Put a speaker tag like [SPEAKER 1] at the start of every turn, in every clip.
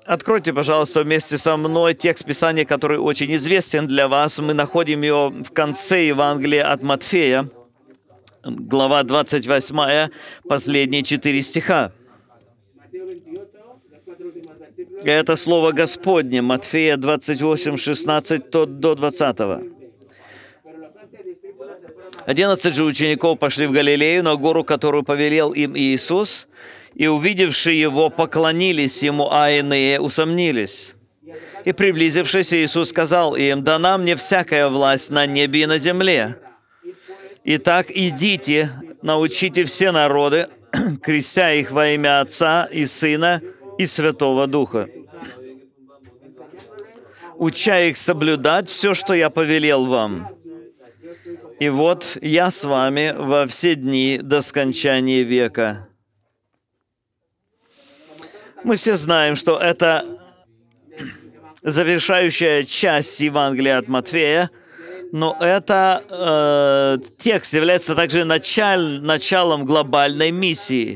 [SPEAKER 1] Откройте, пожалуйста, вместе со мной текст Писания, который очень известен для вас. Мы находим его в конце Евангелия от Матфея, глава 28, последние 4 стиха. Это слово Господне, Матфея 28, 16 до 20. 11 же учеников пошли в Галилею на гору, которую повелел им Иисус, и, увидевши Его, поклонились Ему, а иные усомнились. И, приблизившись, Иисус сказал им: «Дана мне всякая власть на небе и на земле. Итак, идите, научите все народы, крестя их во имя Отца и Сына и Святого Духа, уча их соблюдать все, что я повелел вам. И вот я с вами во все дни до скончания века». Мы все знаем, что это завершающая часть Евангелия от Матфея, но это текст является также началом глобальной миссии.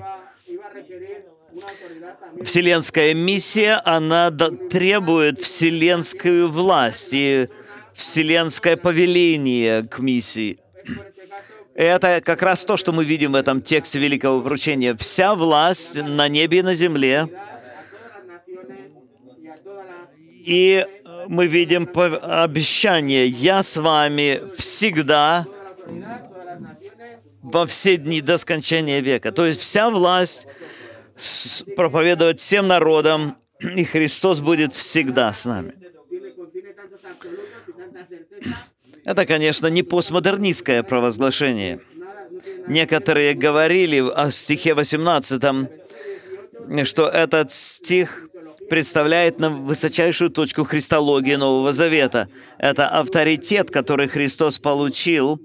[SPEAKER 1] Вселенская миссия, она требует вселенскую власть и вселенское повеление к миссии. Это как раз то, что мы видим в этом тексте Великого Поручения. Вся власть на небе и на земле. И мы видим обещание: «Я с вами всегда во все дни до скончания века». То есть вся власть проповедовать всем народам, и Христос будет всегда с нами. Это, конечно, не постмодернистское провозглашение. Некоторые говорили о стихе 18, что этот стих представляет нам высочайшую точку христологии Нового Завета. Это авторитет, который Христос получил.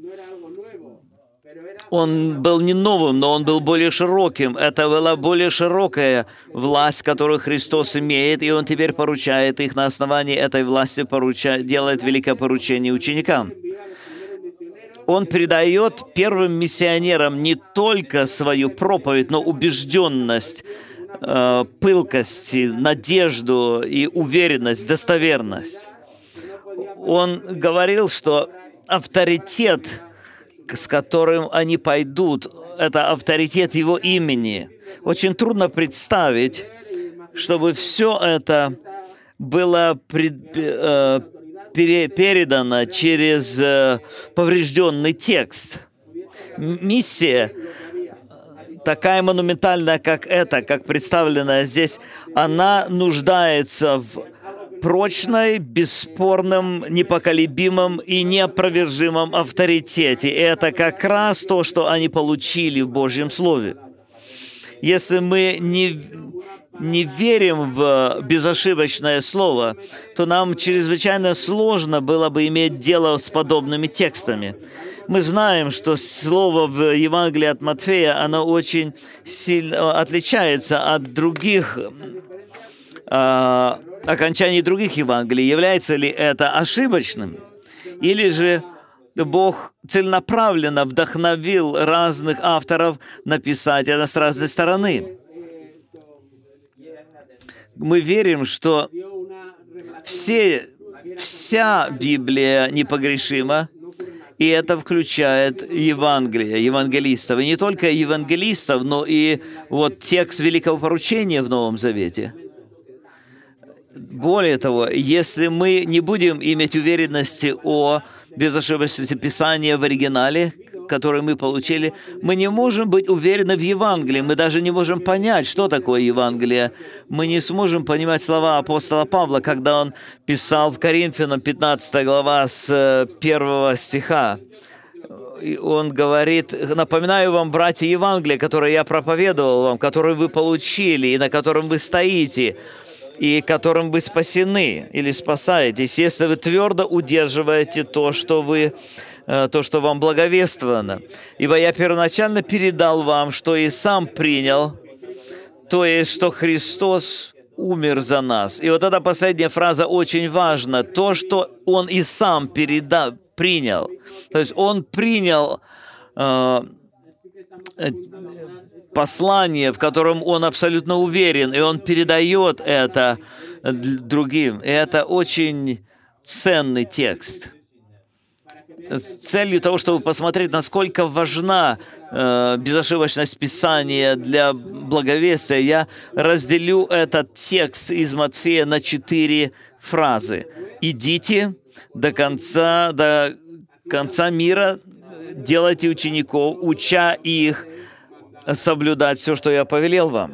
[SPEAKER 1] Он был не новым, но он был более широким. Это была более широкая власть, которую Христос имеет, и Он теперь поручает их на основании этой власти, делает великое поручение ученикам. Он передает первым миссионерам не только свою проповедь, но убежденность, пылкость, надежду и уверенность, достоверность. Он говорил, что авторитет, с которым они пойдут, это авторитет Его имени. Очень трудно представить, чтобы все это было передано через поврежденный текст. Миссия такая монументальная, как эта, как представленная здесь, она нуждается в прочной, бесспорном, непоколебимом и неопровержимом авторитете. И это как раз то, что они получили в Божьем Слове. Если мы не верим в безошибочное Слово, то нам чрезвычайно сложно было бы иметь дело с подобными текстами. Мы знаем, что слово в Евангелии от Матфея, оно очень сильно отличается от других окончаний других Евангелий. Является ли это ошибочным? Или же Бог целенаправленно вдохновил разных авторов написать это с разной стороны? Мы верим, что вся Библия непогрешима, и это включает Евангелие, евангелистов. И не только евангелистов, но и вот текст Великого Поручения в Новом Завете. Более того, если мы не будем иметь уверенности о безошибочности Писания в оригинале, который мы получили, мы не можем быть уверены в Евангелии. Мы даже не можем понять, что такое Евангелие. Мы не сможем понимать слова апостола Павла, когда он писал в Коринфянам 15 глава с 1 стиха. И он говорит: «Напоминаю вам, братья, Евангелие, которое я проповедовал вам, которое вы получили и на котором вы стоите, и которым вы спасены или спасаетесь, если вы твердо удерживаете то, что вам благовествовано. Ибо я первоначально передал вам, что и сам принял, то есть, что Христос умер за нас». И вот эта последняя фраза очень важна. То, что Он и сам принял. То есть Он принял послание, в котором он абсолютно уверен, и он передает это другим. И это очень ценный текст. С целью того, чтобы посмотреть, насколько важна безошибочность Писания для благовестия, я разделю этот текст из Матфея на 4 фразы. «Идите до конца мира, делайте учеников, уча их соблюдать все, что я повелел вам».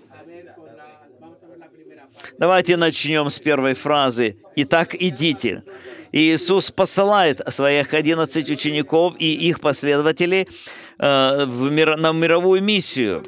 [SPEAKER 1] Давайте начнем с первой фразы. «Итак, идите». Иисус посылает своих 11 учеников и их последователей на мировую миссию.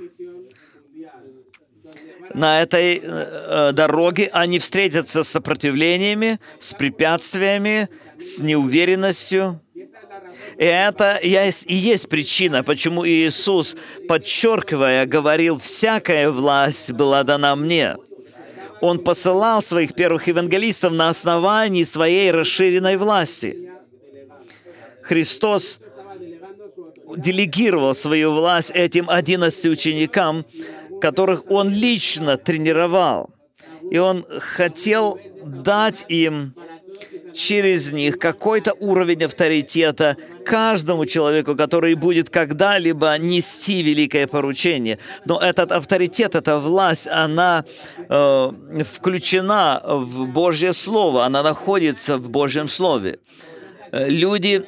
[SPEAKER 1] На этой дороге они встретятся с сопротивлениями, с препятствиями, с неуверенностью. И это и есть причина, почему Иисус, подчеркивая, говорил: «Всякая власть была дана мне». Он посылал своих первых евангелистов на основании своей расширенной власти. Христос делегировал свою власть этим 11 ученикам, которых Он лично тренировал. И Он хотел дать им через них какой-то уровень авторитета каждому человеку, который будет когда-либо нести великое поручение. Но этот авторитет, эта власть, она включена в Божье Слово, она находится в Божьем Слове. Люди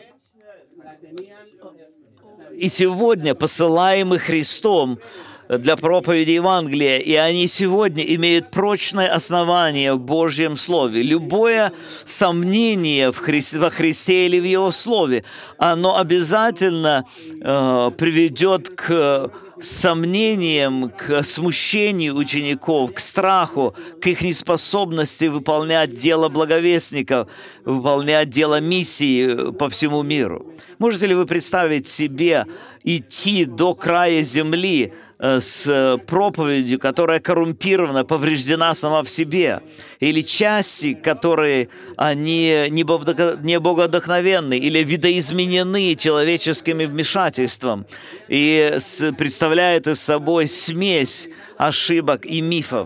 [SPEAKER 1] и сегодня посылаемы Христом для проповеди Евангелия, и они сегодня имеют прочное основание в Божьем Слове. Любое сомнение во Христе или в Его Слове, оно обязательно приведет к сомнениям, к смущению учеников, к страху, к их неспособности выполнять дело благовестников, выполнять дело миссии по всему миру. Можете ли вы представить себе идти до края земли с проповедью, которая коррумпирована, повреждена сама в себе, или части, которые они не богодохновенны, или видоизменены человеческим вмешательством, и представляют из собой смесь ошибок и мифов.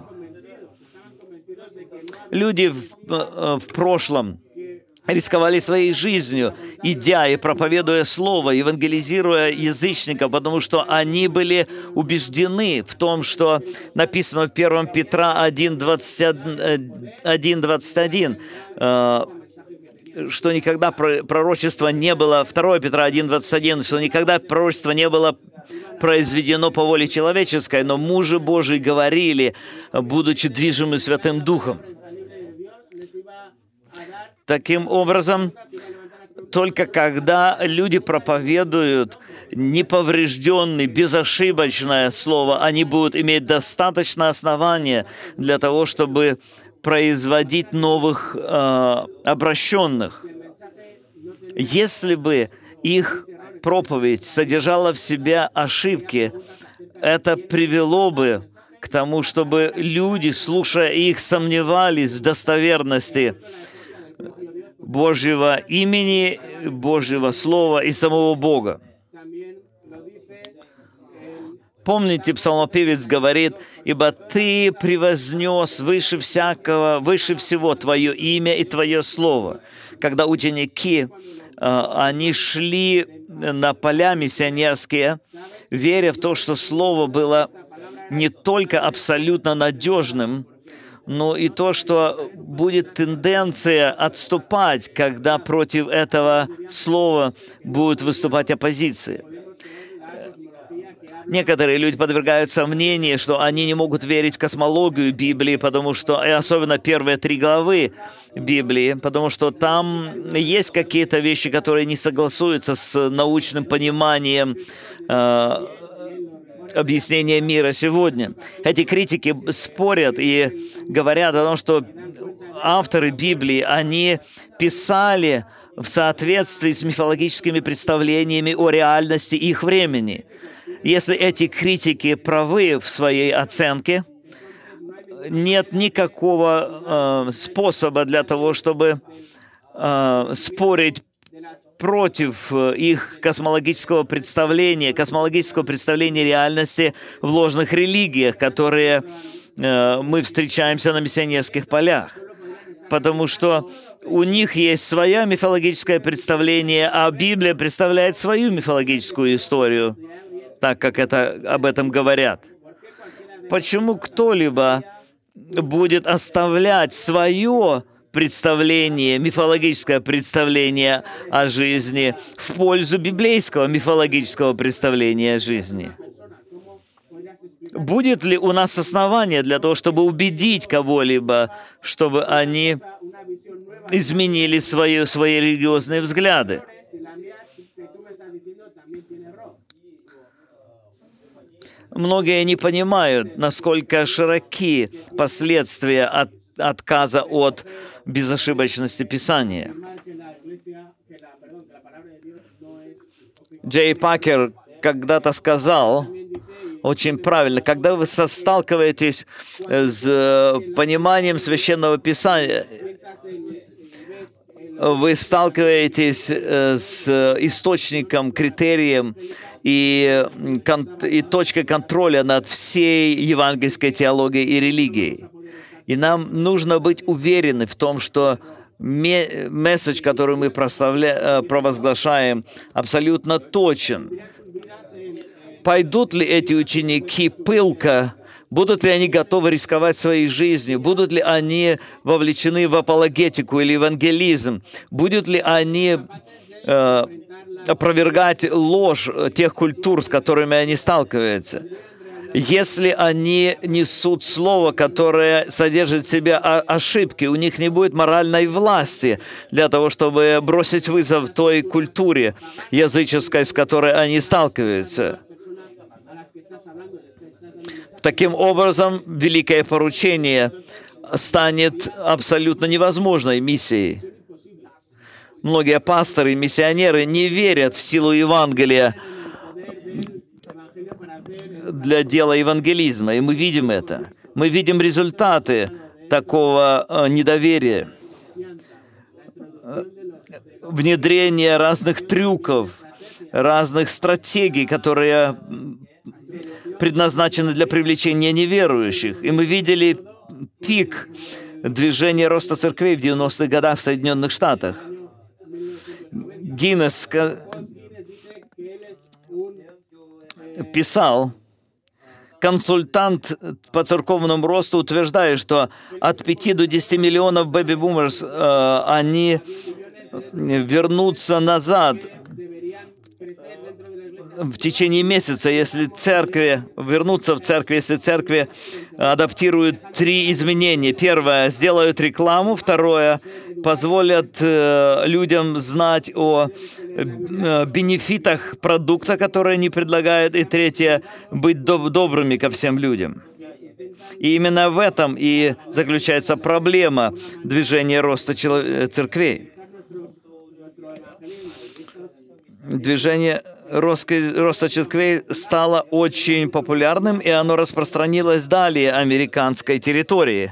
[SPEAKER 1] Люди в прошлом рисковали своей жизнью, идя и проповедуя Слово, евангелизируя язычников, потому что они были убеждены в том, что написано в 1 Петра 1:21, что никогда пророчества не было, 2 Петра 1:21, что никогда пророчество не было произведено по воле человеческой, но мужи Божии говорили, будучи движимы Святым Духом. Таким образом, только когда люди проповедуют неповрежденное, безошибочное слово, они будут иметь достаточно основания для того, чтобы производить новых обращенных. Если бы их проповедь содержала в себе ошибки, это привело бы к тому, чтобы люди, слушая их, сомневались в достоверности Божьего имени, Божьего Слова и самого Бога. Помните, псалмопевец говорит: «Ибо Ты превознес выше всего Твое имя и Твое Слово». Когда ученики, они шли на поля миссионерские, веря в то, что Слово было не только абсолютно надежным, но и то, что будет тенденция отступать, когда против этого слова будет выступать оппозиция. Некоторые люди подвергают сомнению, что они не могут верить в космологию Библии, потому что, и особенно первые 3 главы Библии, потому что там есть какие-то вещи, которые не согласуются с научным пониманием объяснения мира сегодня. Эти критики спорят и говорят о том, что авторы Библии, они писали в соответствии с мифологическими представлениями о реальности их времени. Если эти критики правы в своей оценке, нет никакого способа для того, чтобы спорить против их космологического представления реальности в ложных религиях, которые мы встречаемся на миссионерских полях. Потому что у них есть свое мифологическое представление, а Библия представляет свою мифологическую историю, так как об этом говорят. Почему кто-либо будет оставлять свое представление, мифологическое представление о жизни в пользу библейского мифологического представления о жизни? Будет ли у нас основание для того, чтобы убедить кого-либо, чтобы они изменили свои религиозные взгляды? Многие не понимают, насколько широки последствия отказа от безошибочности Писания. Джей Пакер когда-то сказал очень правильно: когда вы сталкиваетесь с пониманием Священного Писания, вы сталкиваетесь с источником, критерием и точкой контроля над всей евангельской теологией и религией. И нам нужно быть уверены в том, что месседж, который мы провозглашаем, абсолютно точен. Пойдут ли эти ученики пылко? Будут ли они готовы рисковать своей жизнью? Будут ли они вовлечены в апологетику или евангелизм? Будут ли они опровергать ложь тех культур, с которыми они сталкиваются? Если они несут слово, которое содержит в себе ошибки, у них не будет моральной власти для того, чтобы бросить вызов той культуре языческой, с которой они сталкиваются. Таким образом, великое поручение станет абсолютно невозможной миссией. Многие пасторы и миссионеры не верят в силу Евангелия для дела евангелизма, и мы видим это. Мы видим результаты такого недоверия. Внедрение разных трюков, разных стратегий, которые предназначены для привлечения неверующих. И мы видели пик движения роста церквей в 90-х годах в Соединенных Штатах. Гиннес писал: консультант по церковному росту утверждает, что от 5 до 10 миллионов бэби-бумерс они вернутся назад в течение месяца, если церкви вернутся в церковь, если церкви адаптируют 3 изменения. Первое — сделают рекламу. Второе — позволят людям знать о бенефитах продукта, который они предлагают. И третье — быть добрыми ко всем людям. И именно в этом и заключается проблема движения роста церквей. Движение роста церквей стало очень популярным, и оно распространилось далее американской территории.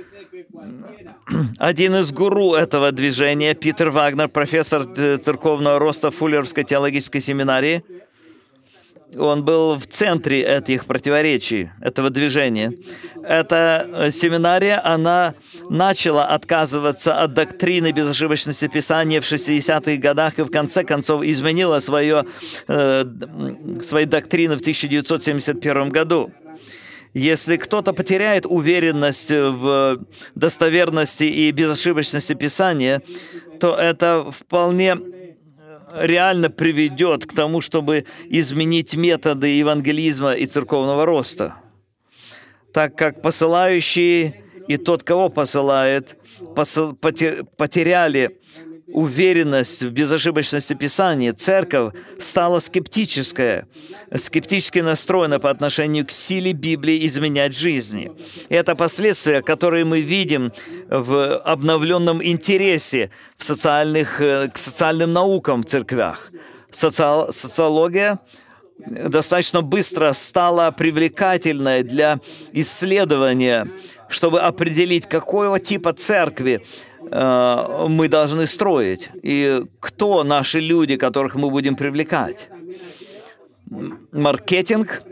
[SPEAKER 1] Один из гуру этого движения, Питер Вагнер, профессор церковного роста в Фуллеровской теологической семинарии, он был в центре этих противоречий, этого движения. Эта семинария, она начала отказываться от доктрины безошибочности Писания в 60-х годах и в конце концов изменила свои доктрины в 1971 году. Если кто-то потеряет уверенность в достоверности и безошибочности Писания, то это вполне реально приведет к тому, чтобы изменить методы евангелизма и церковного роста. Так как посылающие и тот, кого посылает, потеряли уверенность в безошибочности Писания, церковь стала скептически настроена по отношению к силе Библии изменять жизни. И это последствия, которые мы видим в обновленном интересе к социальным наукам в церквях. Социология достаточно быстро стала привлекательной для исследования, чтобы определить, какого типа церкви мы должны строить, и кто наши люди, которых мы будем привлекать. Маркетинг,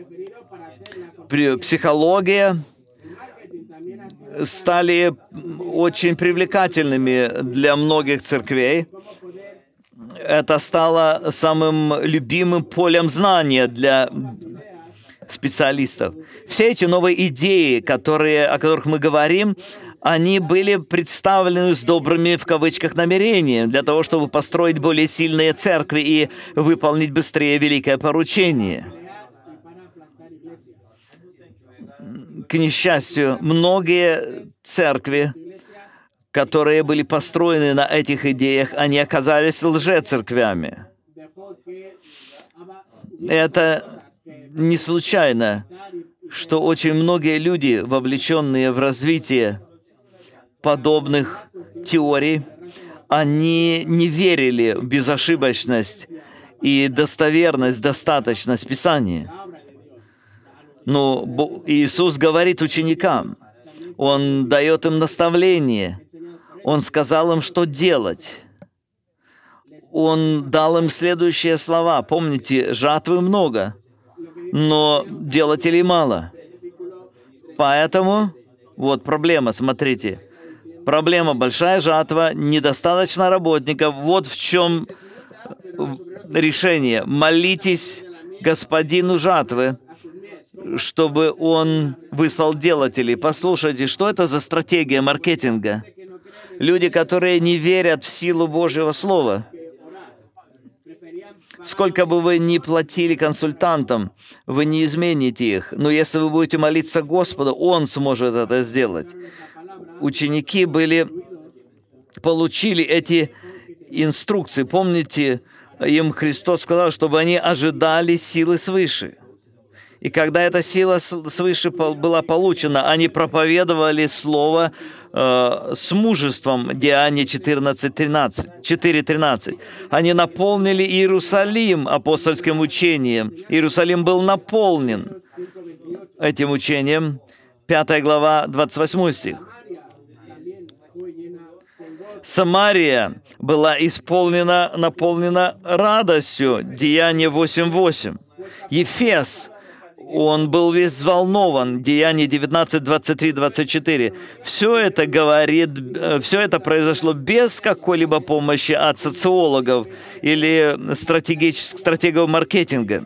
[SPEAKER 1] психология стали очень привлекательными для многих церквей. Это стало самым любимым полем знания для специалистов. Все эти новые идеи, о которых мы говорим, они были представлены с добрыми, в кавычках, намерениями, для того, чтобы построить более сильные церкви и выполнить быстрее великое поручение. К несчастью, многие церкви, которые были построены на этих идеях, они оказались лжецерквями. Это не случайно, что очень многие люди, вовлеченные в развитие подобных теорий, они не верили в безошибочность и достоверность, достаточность Писания. Но Иисус говорит ученикам, Он дает им наставление, Он сказал им, что делать. Он дал им следующие слова. Помните, жатвы много, но делателей мало. Поэтому, вот проблема, смотрите. Проблема, большая жатва, недостаточно работников. Вот в чем решение. Молитесь Господину жатвы, чтобы Он выслал делателей. Послушайте, что это за стратегия маркетинга? Люди, которые не верят в силу Божьего Слова. Сколько бы вы ни платили консультантам, вы не измените их. Но если вы будете молиться Господу, Он сможет это сделать. Ученики получили эти инструкции. Помните, им Христос сказал, чтобы они ожидали силы свыше. И когда эта сила свыше была получена, они проповедовали Слово с мужеством, Деяния 4:13. Они наполнили Иерусалим апостольским учением. Иерусалим был наполнен этим учением. 5 глава, 28 стих. Самария была наполнена радостью, Деяние 8:8. Ефес, он был весь взволнован, Деяние 19, 23, 24. Все это произошло без какой-либо помощи от социологов или стратегов маркетинга.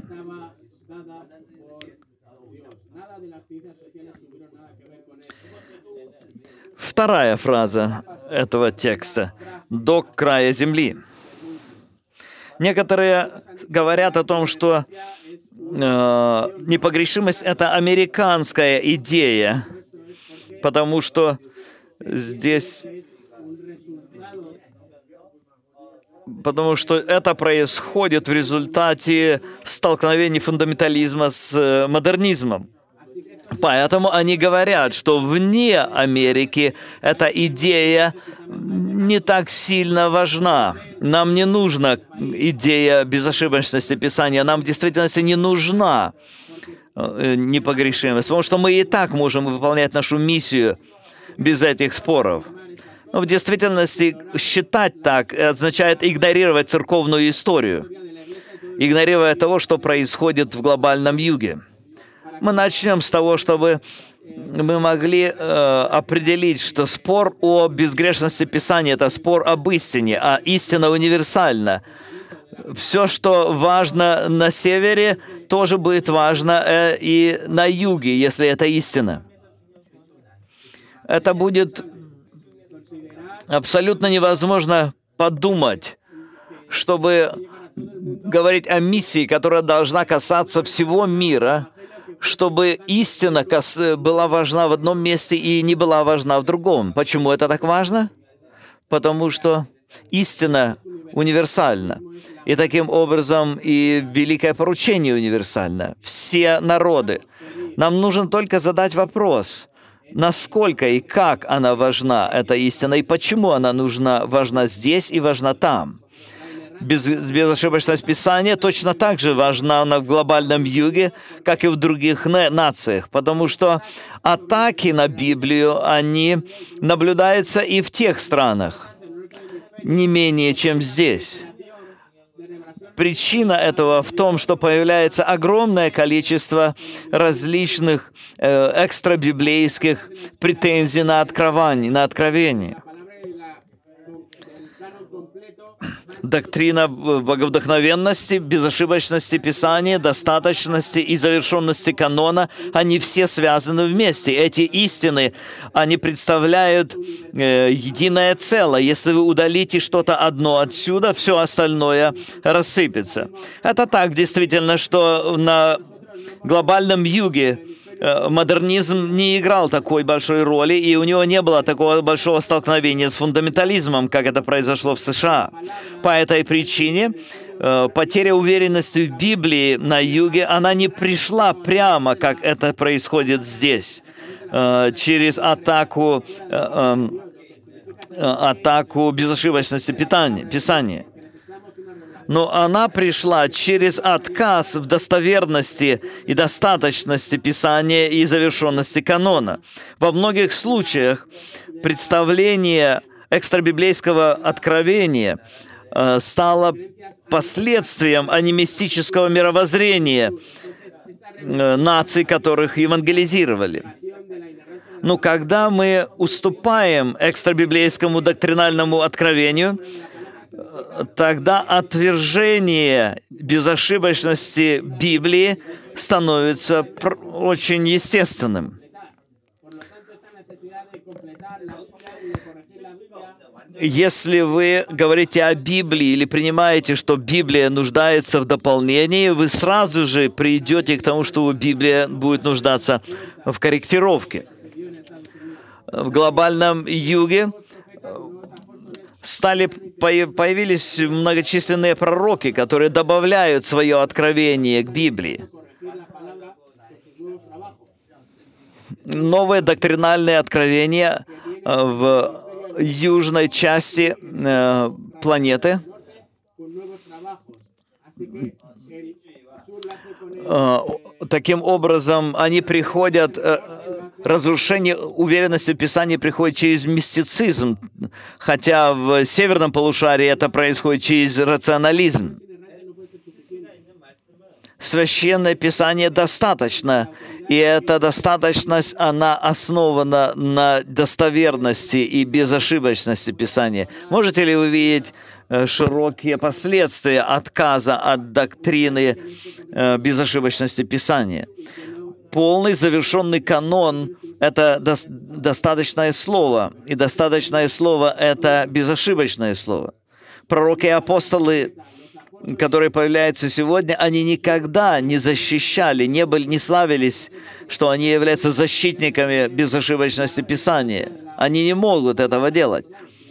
[SPEAKER 1] Вторая фраза этого текста — «до края земли». Некоторые говорят о том, что непогрешимость — это американская идея, потому что это происходит в результате столкновений фундаментализма с модернизмом. Поэтому они говорят, что вне Америки эта идея не так сильно важна. Нам не нужна идея безошибочности Писания, нам в действительности не нужна непогрешимость, потому что мы и так можем выполнять нашу миссию без этих споров. Но в действительности считать так означает игнорировать церковную историю, игнорируя того, что происходит в глобальном юге. Мы начнем с того, чтобы мы могли определить, что спор о безгрешности Писания — это спор об истине, а истина универсальна. Все, что важно на севере, тоже будет важно и на юге, если это истина. Это будет абсолютно невозможно подумать, чтобы говорить о миссии, которая должна касаться всего мира, чтобы истина была важна в одном месте и не была важна в другом. Почему это так важно? Потому что истина универсальна. И таким образом и великое поручение универсально. Все народы. Нам нужно только задать вопрос, насколько и как она важна, эта истина, и почему она важна здесь и важна там. Безошибочность Писания точно так же важна в глобальном юге, как и в других нациях, потому что атаки на Библию, они наблюдаются и в тех странах, не менее, чем здесь. Причина этого в том, что появляется огромное количество различных экстрабиблейских претензий на откровение. Доктрина боговдохновенности, безошибочности Писания, достаточности и завершенности канона, они все связаны вместе. Эти истины, они представляют единое целое. Если вы удалите что-то одно отсюда, все остальное рассыпется. Это так действительно, что на глобальном юге модернизм не играл такой большой роли, и у него не было такого большого столкновения с фундаментализмом, как это произошло в США. По этой причине потеря уверенности в Библии на юге, она не пришла прямо, как это происходит здесь, через атаку безошибочности Писания. Но она пришла через отказ в достоверности и достаточности Писания и завершенности канона. Во многих случаях представление экстрабиблейского откровения стало последствием анимистического мировоззрения наций, которых евангелизировали. Но когда мы уступаем экстрабиблейскому доктринальному откровению, тогда отвержение безошибочности Библии становится очень естественным. Если вы говорите о Библии или принимаете, что Библия нуждается в дополнении, вы сразу же придете к тому, что Библия будет нуждаться в корректировке. В глобальном юге появились многочисленные пророки, которые добавляют свое откровение к Библии. Новые доктринальные откровения в южной части планеты таким образом, они приходят, разрушение уверенности в Писании приходит через мистицизм, хотя в северном полушарии это происходит через рационализм. Священное Писание достаточно, и эта достаточность, она основана на достоверности и безошибочности Писания. Можете ли вы видеть широкие последствия отказа от доктрины безошибочности Писания? Полный завершенный канон — это достаточное слово, и достаточное слово — это безошибочное слово. Пророки и апостолы, которые появляются сегодня, они никогда не защищали, не славились, что они являются защитниками безошибочности Писания. Они не могут этого делать.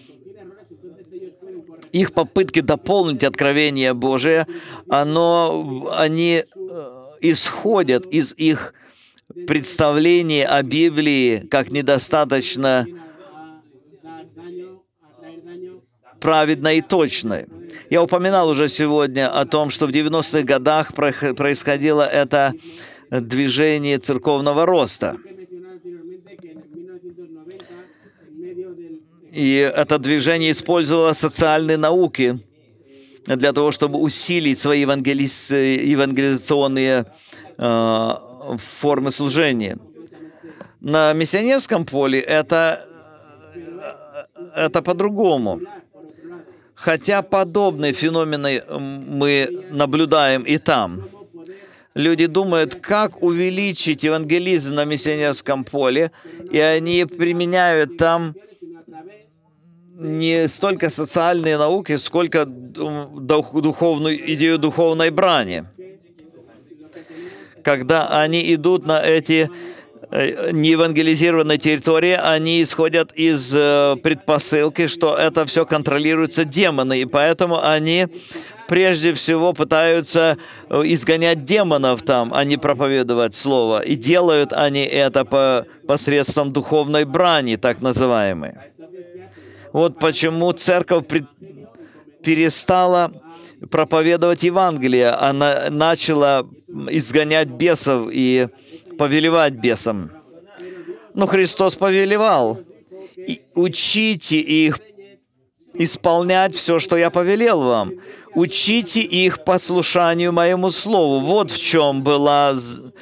[SPEAKER 1] Их попытки дополнить откровение Божие, они исходят из их представления о Библии как недостаточно праведной и точной. Я упоминал уже сегодня о том, что в 90-х годах происходило это движение церковного роста. И это движение использовало социальные науки для того, чтобы усилить свои евангелизационные формы служения. На миссионерском поле это по-другому. Хотя подобные феномены мы наблюдаем и там. Люди думают, как увеличить евангелизм на миссионерском поле, и они применяют там не столько социальные науки, сколько идею духовной брани. Когда они идут на эти неевангелизированной территории, они исходят из предпосылки, что это все контролируется демоны, и поэтому они прежде всего пытаются изгонять демонов там, а не проповедовать слово. И делают они это посредством духовной брани, так называемой. Вот почему церковь перестала проповедовать Евангелие. Она начала изгонять бесов и повелевать бесам. Но Христос повелевал: учите их исполнять все, что я повелел вам. Учите их послушанию моему слову. Вот в чем была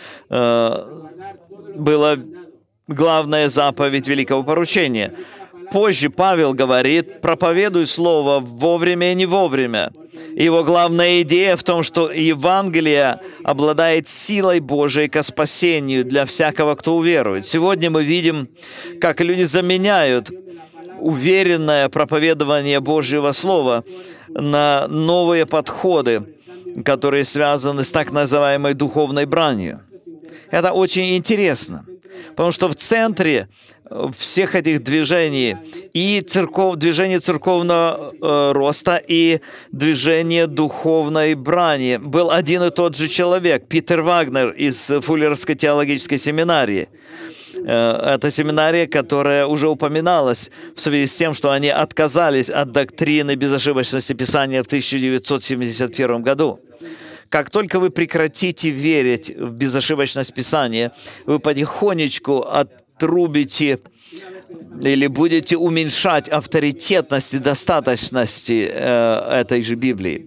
[SPEAKER 1] главная заповедь великого поручения. Позже Павел говорит: проповедуй слово вовремя и не вовремя. Его главная идея в том, что Евангелие обладает силой Божией ко спасению для всякого, кто уверует. Сегодня мы видим, как люди заменяют уверенное проповедование Божьего Слова на новые подходы, которые связаны с так называемой духовной бранью. Это очень интересно, потому что в центре всех этих движений и движение церковного роста и движение духовной брани был один и тот же человек, Питер Вагнер из Фуллеровской теологической семинарии. Это семинария, которая уже упоминалась в связи с тем, что они отказались от доктрины безошибочности Писания в 1971 году. Как только вы прекратите верить в безошибочность Писания, вы потихонечку отрубите или будете уменьшать авторитетность и достаточности этой же Библии.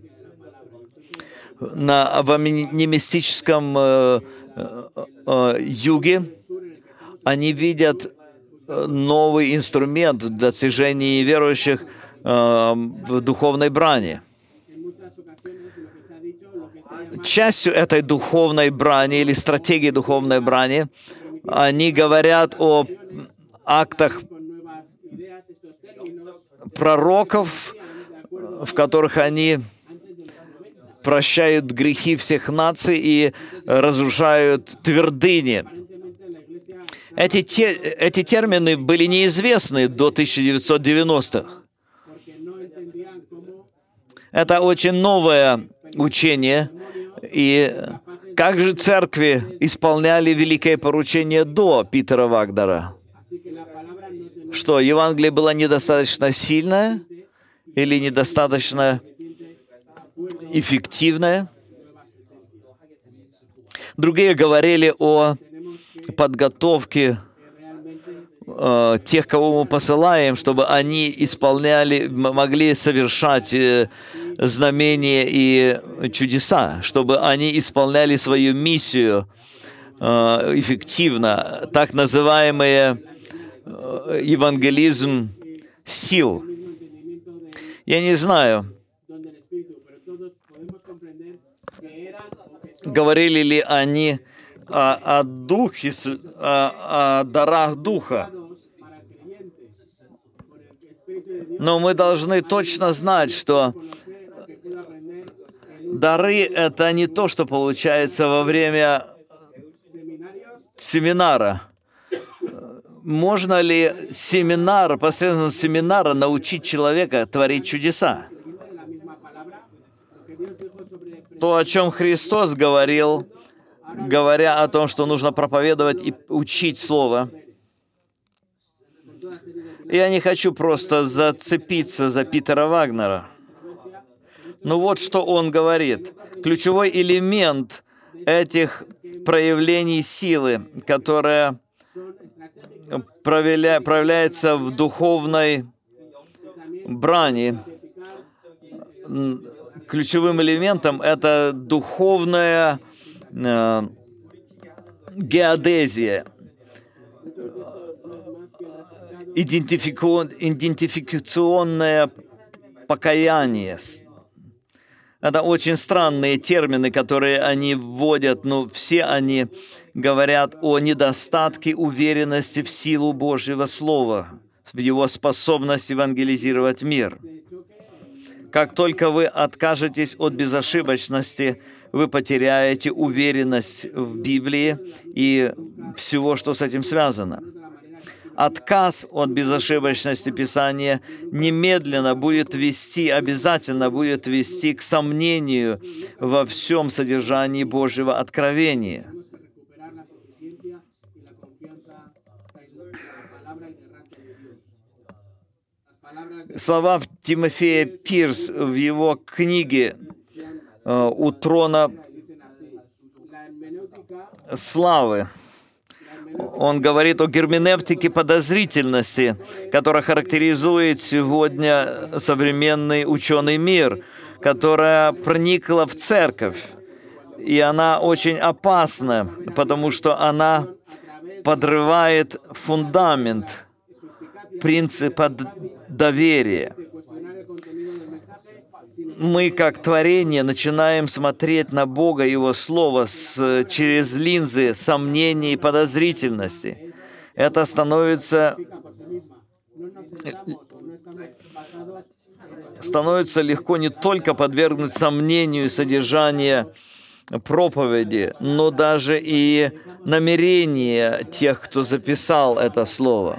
[SPEAKER 1] В анимистическом юге они видят новый инструмент в достижении верующих в духовной брани. Частью этой духовной брани или стратегии духовной брани они говорят о актах пророков, в которых они прощают грехи всех наций и разрушают твердыни. Эти термины были неизвестны до 1990-х. Это очень новое учение. И как же церкви исполняли великое поручение до Питера Вагнера? Что, Евангелие было недостаточно сильное или недостаточно эффективное? Другие говорили о подготовке тех, кого мы посылаем, чтобы они исполняли, могли совершать знамения и чудеса, чтобы они исполняли свою миссию эффективно, так называемый евангелизм сил. Я не знаю, говорили ли они о духе, о дарах духа. Но мы должны точно знать, что дары — это не то, что получается во время семинара. Можно ли посредством семинара научить человека творить чудеса? То, о чем Христос говорил, говоря о том, что нужно проповедовать и учить Слово. Я не хочу просто зацепиться за Питера Вагнера. Но вот что он говорит. Ключевой элемент этих проявлений силы, которая проявляется в духовной брани, ключевым элементом это духовная геодезия, идентификационное покаяние. Это очень странные термины, которые они вводят, но все они говорят о недостатке уверенности в силу Божьего Слова, в его способность евангелизировать мир. Как только вы откажетесь от безошибочности, вы потеряете уверенность в Библии и всего, что с этим связано. Отказ от безошибочности Писания немедленно обязательно будет вести к сомнению во всем содержании Божьего откровения. Слова Тимотея Пирс в его книге у трона славы. Он говорит о герменевтике подозрительности, которая характеризует сегодня современный ученый мир, которая проникла в церковь. И она очень опасна, потому что она подрывает фундамент принципа доверия. Мы, как творение, начинаем смотреть на Бога и Его Слово через линзы сомнений и подозрительности. Это становится легко не только подвергнуть сомнению содержание проповеди, но даже и намерения тех, кто записал это слово.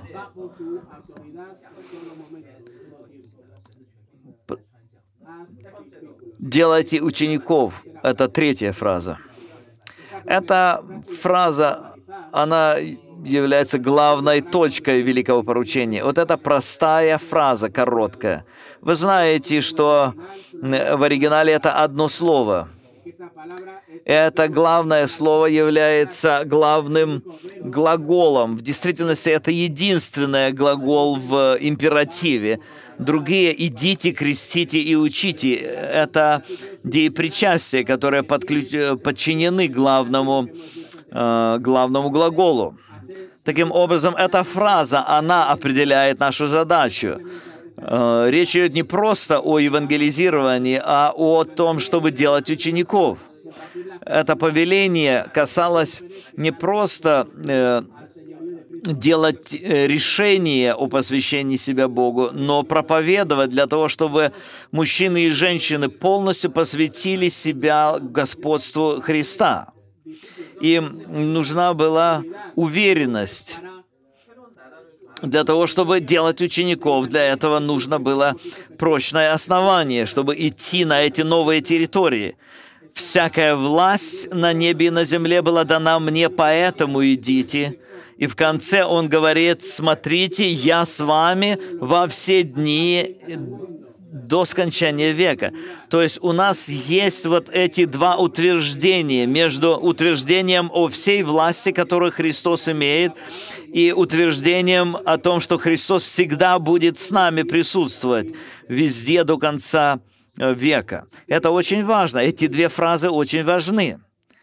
[SPEAKER 1] «Делайте учеников» — это третья фраза. Эта фраза, она является главной точкой великого поручения. Вот эта простая фраза, короткая. Вы знаете, что в оригинале это одно слово. Это главное слово является главным глаголом. В действительности это единственный глагол в императиве. Другие «идите, крестите и учите» — это деепричастия, которые подчинены главному глаголу. Таким образом, эта фраза, она определяет нашу задачу. Речь идет не просто о евангелизировании, а о том, чтобы делать учеников. Это повеление касалось не просто делать решение о посвящении себя Богу, но проповедовать для того, чтобы мужчины и женщины полностью посвятили себя господству Христа. Им нужна была уверенность. Для того, чтобы делать учеников, для этого нужно было прочное основание, чтобы идти на эти новые территории. «Всякая власть на небе и на земле была дана мне, поэтому идите». И в конце он говорит: «Смотрите, я с вами во все дни до скончания века». То есть у нас есть вот эти два утверждения между утверждением о всей власти, которую Христос имеет, и утверждением о том, что Христос всегда будет с нами присутствовать везде до конца века. Это очень важно. Эти две фразы очень важны.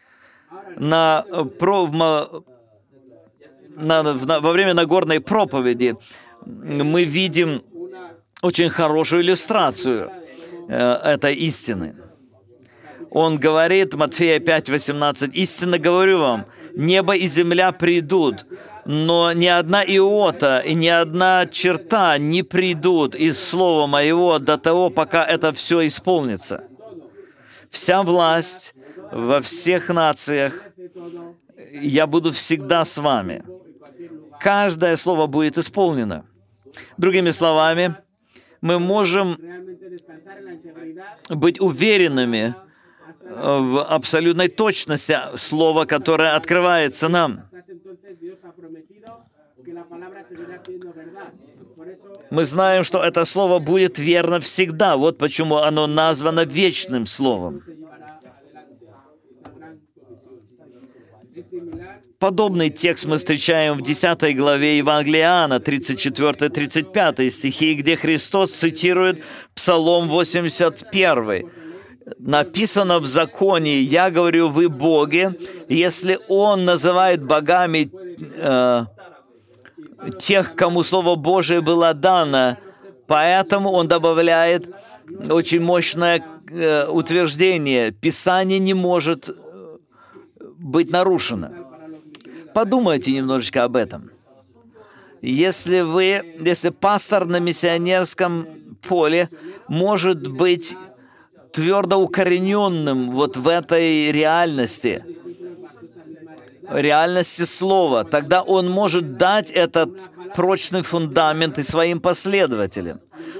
[SPEAKER 1] Во время Нагорной проповеди мы видим очень хорошую иллюстрацию этой истины. Он говорит, Матфея 5:18, «Истинно говорю вам, небо и земля придут, но ни одна иота и ни одна черта не придут из слова моего до того, пока это все исполнится». Вся власть во всех нациях, я буду всегда с вами. Каждое слово будет исполнено. Другими словами, мы можем быть уверенными в абсолютной точности слова, которое открывается нам. Мы знаем, что это слово будет верно всегда. Вот почему оно названо вечным словом. Подобный текст мы встречаем в 10 главе Евангелия Иоанна, 34-35 стихи, где Христос цитирует Псалом 81. Написано в законе: «Я говорю, вы боги». Если Он называет богами тех, кому Слово Божие было дано, поэтому Он добавляет очень мощное утверждение: Писание не может быть нарушено. Подумайте немножечко об этом. Если пастор на миссионерском поле может быть твердо укорененным вот в этой реальности слова, тогда он может дать этот прочный фундамент и своим последователям.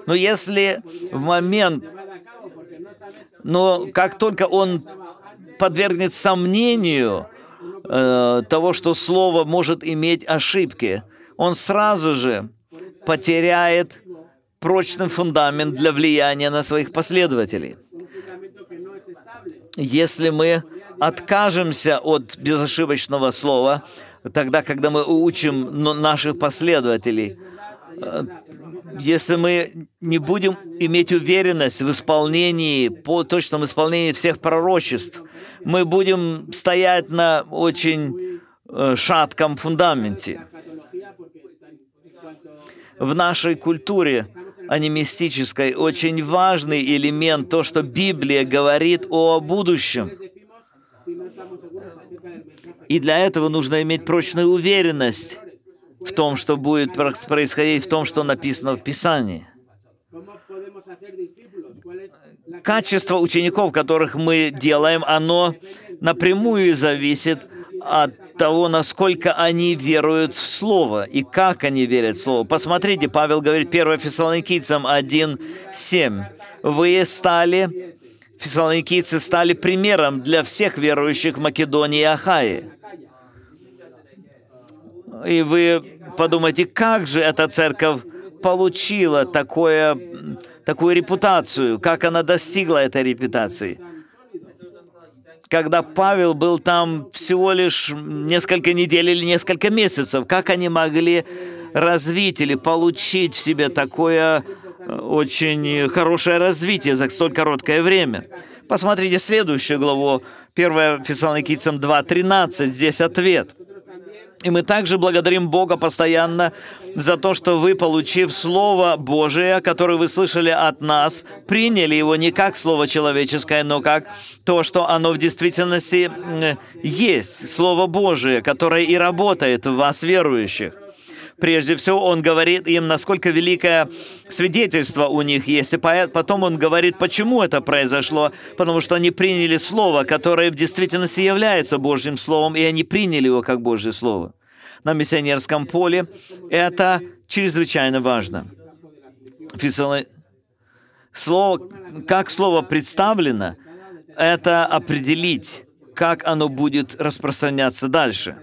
[SPEAKER 1] Но как только он подвергнет сомнению того, что слово может иметь ошибки, он сразу же потеряет прочный фундамент для влияния на своих последователей. Если мы откажемся от безошибочного слова, тогда, когда мы учим наших последователей, если мы не будем иметь уверенность в исполнении, по точном исполнении всех пророчеств, мы будем стоять на очень шатком фундаменте. В нашей культуре анимистической очень важный элемент то, что Библия говорит о будущем. И для этого нужно иметь прочную уверенность в том, что будет происходить, в том, что написано в Писании. Качество учеников, которых мы делаем, оно напрямую зависит от того, насколько они веруют в Слово и как они верят в Слово. Посмотрите, Павел говорит 1 Фессалоникийцам 1:7. Фессалоникийцы стали примером для всех верующих в Македонии и Ахае. И вы подумайте, как же эта церковь получила такую репутацию, как она достигла этой репутации. Когда Павел был там всего лишь несколько недель или несколько месяцев, как они могли развить или получить в себе такое очень хорошее развитие за столь короткое время? Посмотрите следующую главу, 1 Фессалоникийцам 2:13, здесь ответ. И мы также благодарим Бога постоянно за то, что вы, получив Слово Божие, которое вы слышали от нас, приняли его не как Слово человеческое, но как то, что оно в действительности есть, Слово Божие, которое и работает в вас, верующих. Прежде всего, он говорит им, насколько великое свидетельство у них есть. И потом он говорит, почему это произошло. Потому что они приняли Слово, которое в действительности является Божьим Словом, и они приняли его как Божье Слово. На миссионерском поле это чрезвычайно важно. Как Слово представлено, это определить, как оно будет распространяться дальше.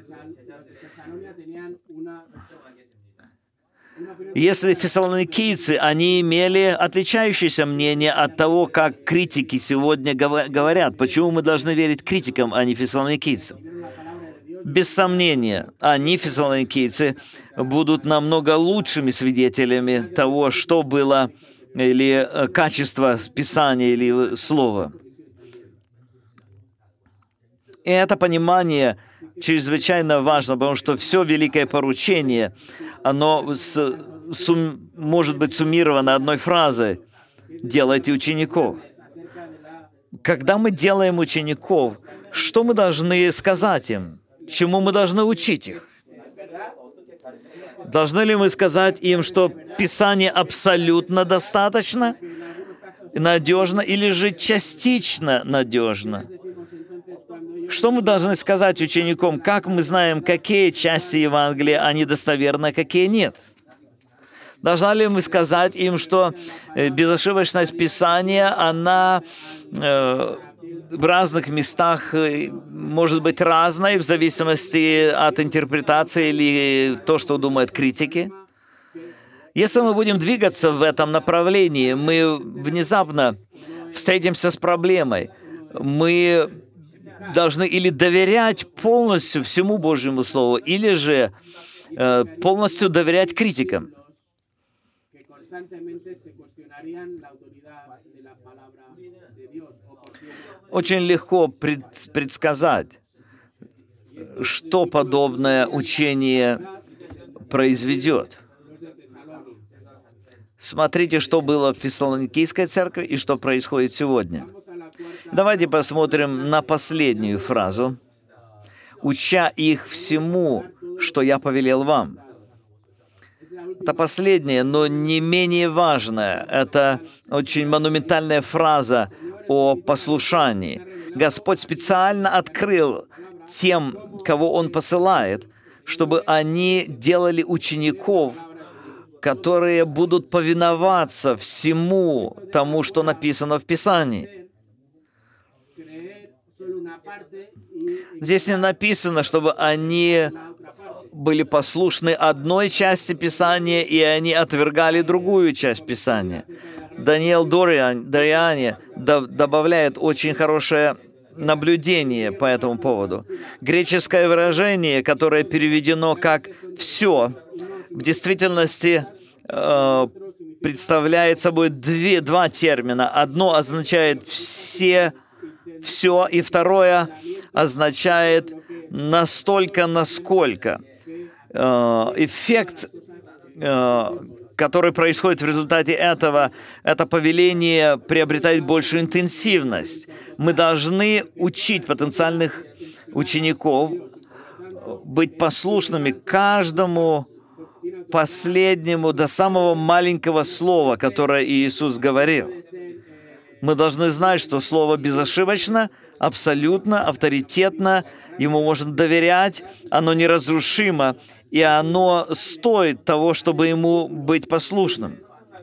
[SPEAKER 1] Если фессалоникийцы, они имели отличающееся мнение от того, как критики сегодня говорят. Почему мы должны верить критикам, а не фессалоникийцам? Без сомнения, они, фессалоникийцы, будут намного лучшими свидетелями того, что было, или качество Писания, или Слова. И это понимание чрезвычайно важно, потому что все великое поручение, оно может быть суммировано одной фразой: «Делайте учеников». Когда мы делаем учеников, что мы должны сказать им? Чему мы должны учить их? Должны ли мы сказать им, что Писание абсолютно достаточно, надежно, или же частично надежно? Что мы должны сказать ученикам? Как мы знаем, какие части Евангелия, они достоверны, а какие нет? Должны ли мы сказать им, что безошибочность Писания, она в разных местах может быть разной в зависимости от интерпретации или то, что думают критики? Если мы будем двигаться в этом направлении, мы внезапно встретимся с проблемой. Мы должны или доверять полностью всему Божьему Слову, или же полностью доверять критикам. Очень легко предсказать, что подобное учение произведет. Смотрите, что было в Фессалоникийской церкви и что происходит сегодня. Давайте посмотрим на последнюю фразу. «Уча их всему, что я повелел вам». Это последнее, но не менее важное. Это очень монументальная фраза о послушании. Господь специально открыл тем, кого Он посылает, чтобы они делали учеников, которые будут повиноваться всему тому, что написано в Писании. Здесь не написано, чтобы они были послушны одной части Писания, и они отвергали другую часть Писания. Даниэл Дориани добавляет очень хорошее наблюдение по этому поводу. Греческое выражение, которое переведено как «все», в действительности представляет собой два термина. Одно означает «все», и второе означает «настолько, насколько». Эффект, который происходит в результате этого, это повеление приобретает большую интенсивность. Мы должны учить потенциальных учеников быть послушными каждому последнему, до самого маленького слова, которое Иисус говорил. Мы должны знать, что слово безошибочно, абсолютно, авторитетно, ему можно доверять, оно неразрушимо, и оно стоит того, чтобы ему быть послушным.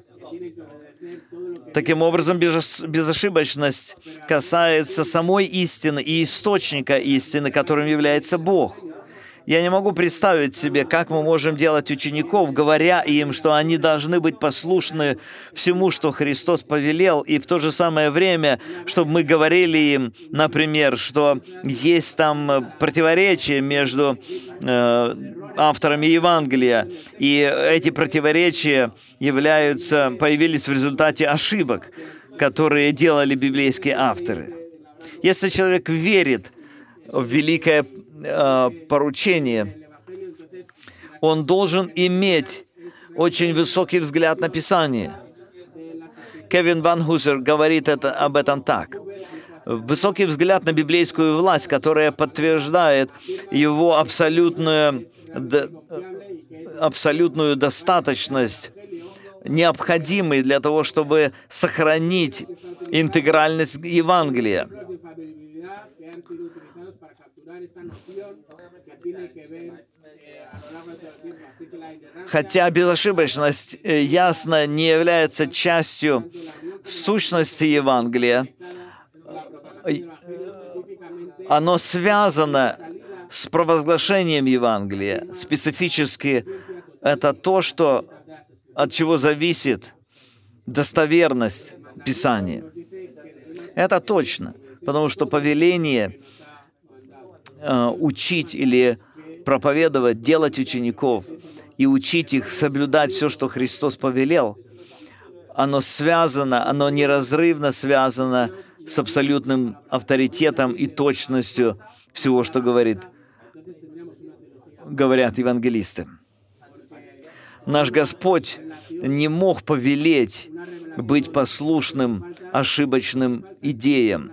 [SPEAKER 1] Таким образом, безошибочность касается самой истины и источника истины, которым является Бог. Я не могу представить себе, как мы можем делать учеников, говоря им, что они должны быть послушны всему, что Христос повелел, и в то же самое время, чтобы мы говорили им, например, что есть там противоречие между авторами Евангелия, и эти противоречия появились в результате ошибок, которые делали библейские авторы. Если человек верит в великое поручение, он должен иметь очень высокий взгляд на Писание. Кевин Ван Хусер говорит об этом так. Высокий взгляд на библейскую власть, которая подтверждает его абсолютную достаточность, необходимой для того, чтобы сохранить интегральность Евангелия. Хотя безошибочность ясно не является частью сущности Евангелия, оно связано с провозглашением Евангелия. Специфически это то, от чего зависит достоверность Писания. Это точно, потому что повеление учить или проповедовать, делать учеников и учить их соблюдать все, что Христос повелел, оно неразрывно связано с абсолютным авторитетом и точностью всего, что говорят евангелисты. Наш Господь не мог повелеть быть послушным ошибочным идеям.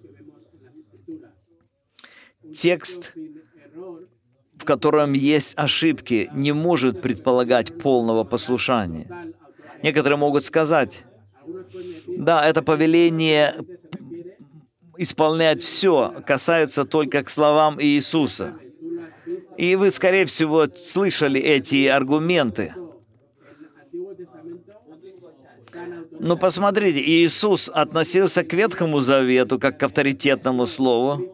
[SPEAKER 1] Текст, в котором есть ошибки, не может предполагать полного послушания. Некоторые могут сказать, да, это повеление исполнять все касается только к словам Иисуса. И вы, скорее всего, слышали эти аргументы. Но посмотрите, Иисус относился к Ветхому Завету как к авторитетному слову.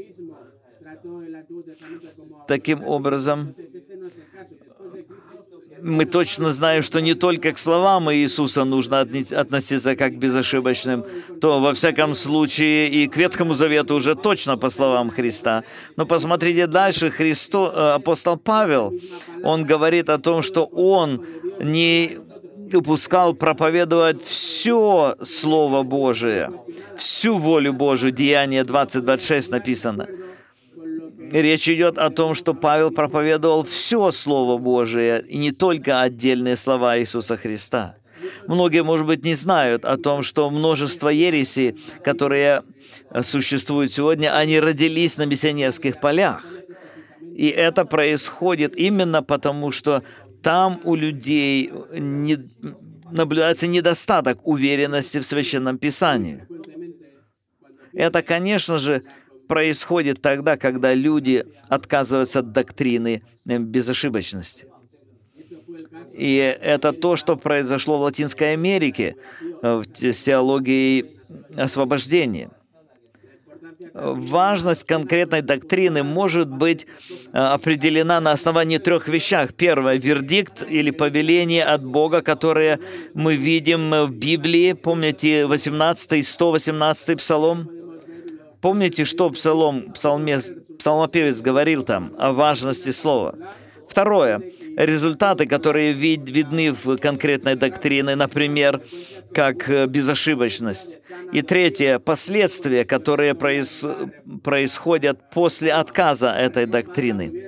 [SPEAKER 1] Таким образом, мы точно знаем, что не только к словам Иисуса нужно относиться как к безошибочным, то, во всяком случае, и к Ветхому Завету уже точно по словам Христа. Но посмотрите дальше, апостол Павел, он говорит о том, что он не упускал проповедовать все Слово Божие, всю волю Божию. Деяния 20:26 написано. Речь идет о том, что Павел проповедовал все Слово Божие, и не только отдельные слова Иисуса Христа. Многие, может быть, не знают о том, что множество ересей, которые существуют сегодня, они родились на миссионерских полях. И это происходит именно потому, что там у людей наблюдается недостаток уверенности в Священном Писании. Это, конечно же, происходит тогда, когда люди отказываются от доктрины безошибочности. И это то, что произошло в Латинской Америке с теологией освобождения. Важность конкретной доктрины может быть определена на основании трех вещах. Первое — вердикт или повеление от Бога, которое мы видим в Библии. Помните 18 и 118 Псалом? Помните, что псалмопевец говорил там о важности слова? Второе. Результаты, которые видны в конкретной доктрине, например, как безошибочность. И третье. Последствия, которые происходят после отказа этой доктрины.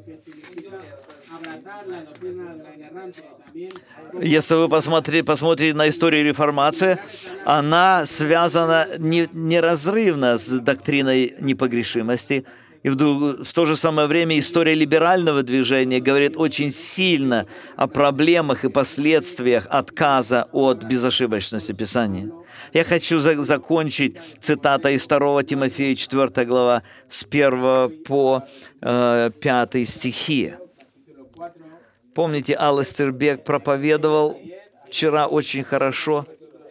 [SPEAKER 1] Если вы посмотрите на историю реформации, она связана неразрывно с доктриной непогрешимости. И в то же самое время история либерального движения говорит очень сильно о проблемах и последствиях отказа от безошибочности Писания. Я хочу закончить цитатой из 2 Тимофея 4 глава с 1 по 5 стихи. Помните, Алистер Бек проповедовал вчера очень хорошо,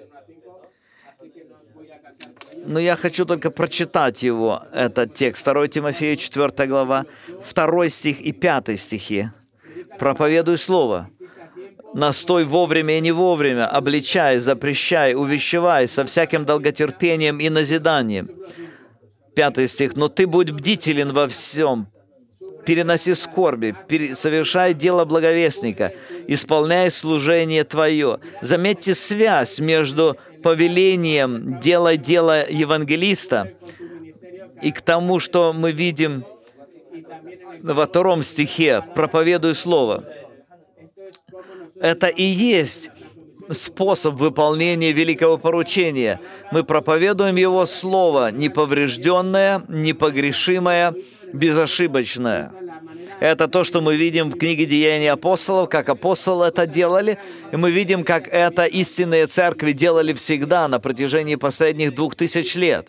[SPEAKER 1] но я хочу только прочитать его, этот текст, 2 Тимофея 4 глава, 2 стих и 5 стихи. «Проповедуй слово, настой вовремя и не вовремя, обличай, запрещай, увещевай со всяким долготерпением и назиданием». 5 стих. «Но ты будь бдителен во всем, переноси скорби, совершай дело благовестника, исполняй служение твое». Заметьте связь между повелением «делай дело евангелиста» и к тому, что мы видим во 2 стихе «проповедуй слово». Это и есть способ выполнения великого поручения. Мы проповедуем Его Слово, неповрежденное, непогрешимое, безошибочное. Это то, что мы видим в книге «Деяний апостолов», как апостолы это делали, и мы видим, как это истинные церкви делали всегда на протяжении последних 2000 лет.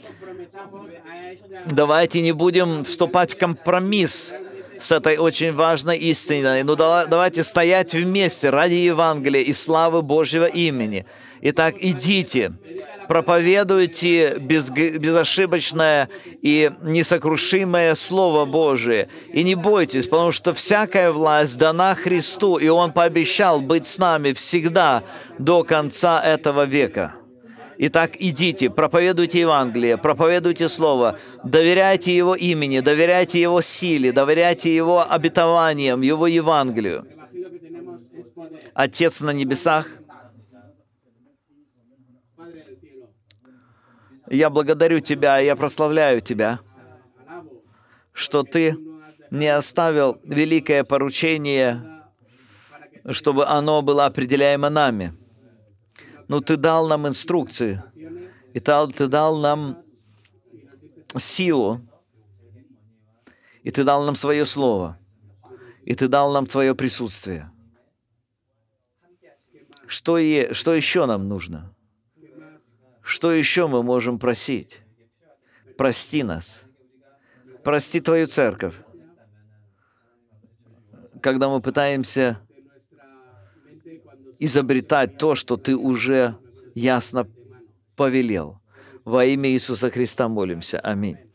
[SPEAKER 1] Давайте не будем вступать в компромисс с этой очень важной истиной, но давайте стоять вместе ради Евангелия и славы Божьего имени. Итак, идите, проповедуйте безошибочное и несокрушимое Слово Божие. И не бойтесь, потому что всякая власть дана Христу, и Он пообещал быть с нами всегда до конца этого века. Итак, идите, проповедуйте Евангелие, проповедуйте Слово, доверяйте Его имени, доверяйте Его силе, доверяйте Его обетованиям, Его Евангелию. Отец на небесах, я благодарю Тебя, я прославляю Тебя, что Ты не оставил великое поручение, чтобы оно было определяемо нами. Но Ты дал нам инструкции, и Ты дал нам силу, и Ты дал нам Свое Слово, и Ты дал нам Твое присутствие. Что еще нам нужно? Что еще мы можем просить? Прости нас. Прости Твою церковь. Когда мы пытаемся изобретать то, что Ты уже ясно повелел. Во имя Иисуса Христа молимся. Аминь.